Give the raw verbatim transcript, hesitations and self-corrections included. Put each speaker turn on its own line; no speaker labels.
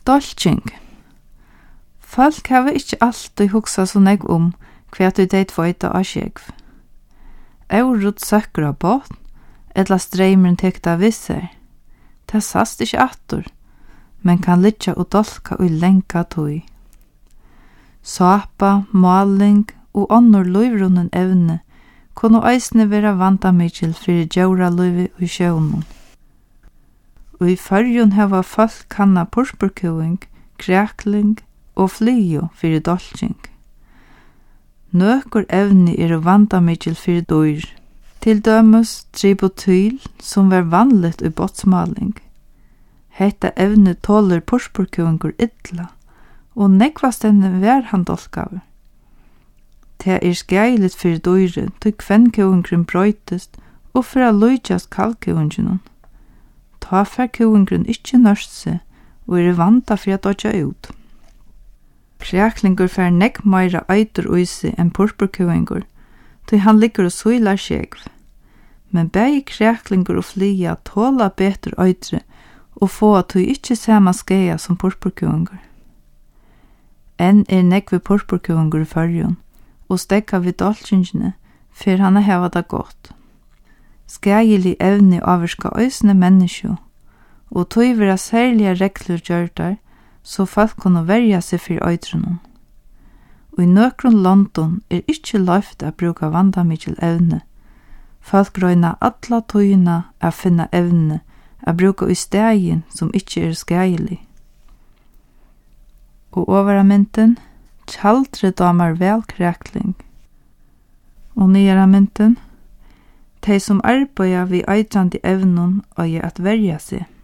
Dolking. Folk har ikke alltid hugsa så nek om hva du deit tveita av skjegv. Eurut søkker av båt, etla streimeren tekta visser. Det sast ikke attor, men kan litja og dolka og lenka tøy. Sapa, maling og annor løyvrunnen evne kunne eisne vera vandamikil fyrir djaura løyvi og sjøvnum. Og i fyrjun heva folk kanna purpurkuing, krekling og flyo fyrir dolking. Nøkur evni er vandamikil fyrir dyr, til dømus tribotyl som var vanligt i båtsmaling. Hetta evni tåler purpurkuingur illa, og nekvast henne var han dolkaver. Det er skeiligt fyrir dyret, til kvennkuvingren brøytist, og for a lujtjast kalkuvingren. Ta fer kuvingren ikkje nørst seg, og er vanta for at dodja ut. Kreklingur fer nekk meira eitur uisi enn purpurkuingur, til han ligger og suilar skjegv. Men begge kreklingur og flia tåla betur eitre, og få at du ikkje sama skeia som purpurkuingur. Enn er nekk vi purpurkuingur i fyrjun, og stekka vi dolkingene, for han er heva det godt. Skeilig evni avvirka øysne menneskjo, og tog vera særlige reglur gjørtar, så folk kunne verja seg for øytrunum. Og i nøkron London er ikkje løyft å bruka vandamikil evne. Folk røyna alla tøyina å finna evne å bruka i stegin som ikkje er skeilig. Og over mynten, tjaldre damer vel krekling. Og nyere mynten, de som arbeider vid eitrande evnen og gjør at verja seg.